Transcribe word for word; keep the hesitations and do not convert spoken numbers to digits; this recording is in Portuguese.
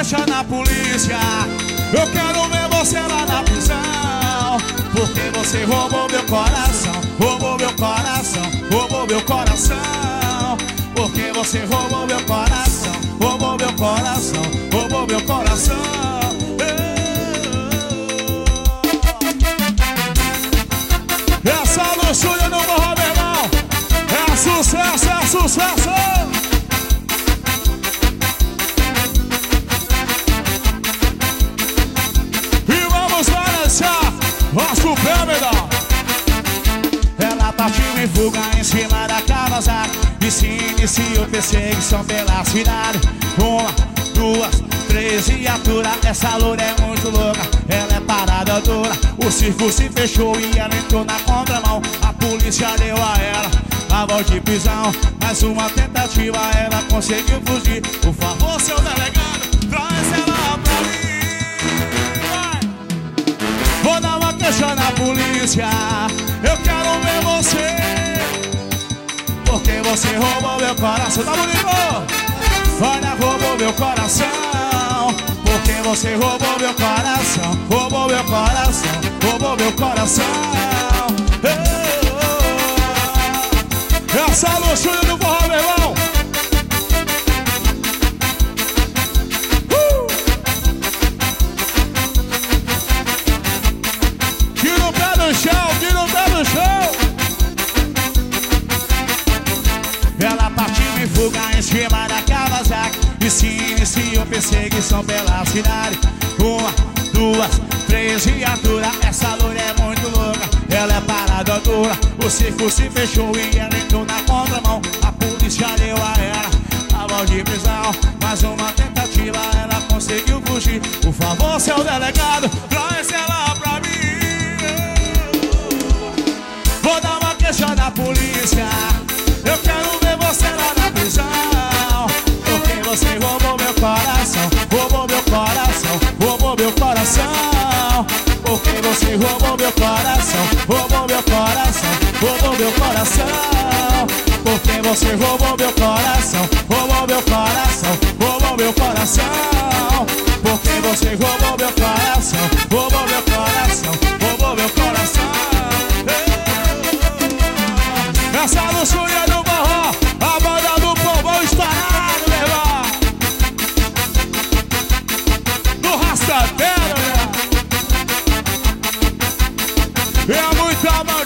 queixa na polícia. Eu quero ver você lá na prisão, porque você roubou meu coração, roubou meu coração, roubou meu coração. Porque você roubou meu coração, roubou meu coração, roubou meu coração. Essa luxúria no Morro Verão é sucesso, é sucesso. E vamos balançar nosso pé, melhor. Ela partiu em fuga em cima da Kawasaki e se iniciou perseguição pela cidade. Uma, duas, três viaturas. Essa loura é muito louca, ela é parada dura. O circo se fechou e ela entrou na contramão. A polícia deu a ela a voz de prisão. Mais uma tentativa, ela conseguiu fugir. Por favor, seu delegado, traz ela pra mim. Vai. Vou dar uma queixa na polícia. Eu quero ver você, porque você roubou meu coração. Tá bonito? Olha, roubou meu coração. Porque você roubou meu coração, roubou meu coração, roubou meu coração. Essa luxúria do Morro Verão. uh! Tira o pé do chão, tira o pé do chão. Ela partiu em fuga em cima da Kawasaki e se iniciou perseguição pela cidade. Uma, duas, três viaturas. Essa loura é muito louca, ela é parada dura. O circo se fechou e ela entrou na contramão. A polícia deu a ela a voz de prisão. Mais uma tentativa, ela conseguiu fugir. Por favor, seu delegado, traz ela pra mim. Vou dar uma queixa na polícia. Eu quero ver você lá na prisão, porque você roubou meu coração, roubou meu coração, roubou meu coração. Porque você roubou meu coração, roubou meu coração, roubou meu coração. Porque você roubou meu coração, roubou meu coração, roubou meu coração. Porque você roubou meu coração, roubou meu coração, roubou meu coração. Essa luxúria do Morro, a banda do povão estourado, meu irmão. Do rastateiro, né? É muita